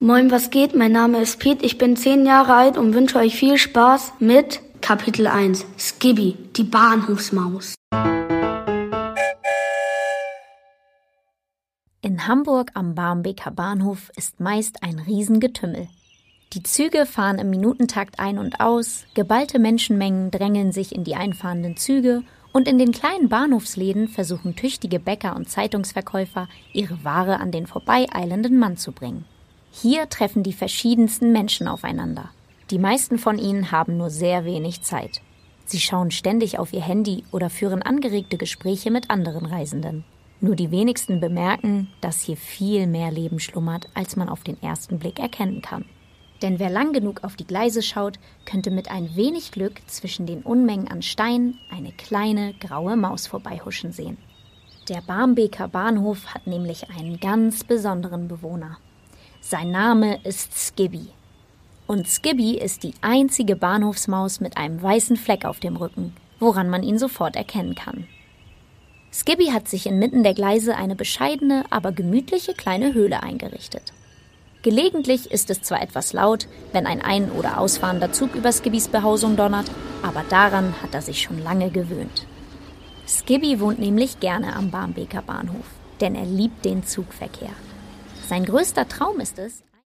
Moin, was geht? Mein Name ist Piet, ich bin 10 Jahre alt und wünsche euch viel Spaß mit Kapitel 1. Skibby, die Bahnhofsmaus. In Hamburg am Barmbeker Bahnhof ist meist ein Riesengetümmel. Die Züge fahren im Minutentakt ein und aus, geballte Menschenmengen drängeln sich in die einfahrenden Züge und in den kleinen Bahnhofsläden versuchen tüchtige Bäcker und Zeitungsverkäufer, ihre Ware an den vorbeieilenden Mann zu bringen. Hier treffen die verschiedensten Menschen aufeinander. Die meisten von ihnen haben nur sehr wenig Zeit. Sie schauen ständig auf ihr Handy oder führen angeregte Gespräche mit anderen Reisenden. Nur die wenigsten bemerken, dass hier viel mehr Leben schlummert, als man auf den ersten Blick erkennen kann. Denn wer lang genug auf die Gleise schaut, könnte mit ein wenig Glück zwischen den Unmengen an Steinen eine kleine graue Maus vorbeihuschen sehen. Der Barmbeker Bahnhof hat nämlich einen ganz besonderen Bewohner. Sein Name ist Skibby. Und Skibby ist die einzige Bahnhofsmaus mit einem weißen Fleck auf dem Rücken, woran man ihn sofort erkennen kann. Skibby hat sich inmitten der Gleise eine bescheidene, aber gemütliche kleine Höhle eingerichtet. Gelegentlich ist es zwar etwas laut, wenn ein ein- oder ausfahrender Zug über Skibbys Behausung donnert, aber daran hat er sich schon lange gewöhnt. Skibby wohnt nämlich gerne am Barmbeker Bahnhof, denn er liebt den Zugverkehr. Sein größter Traum ist es,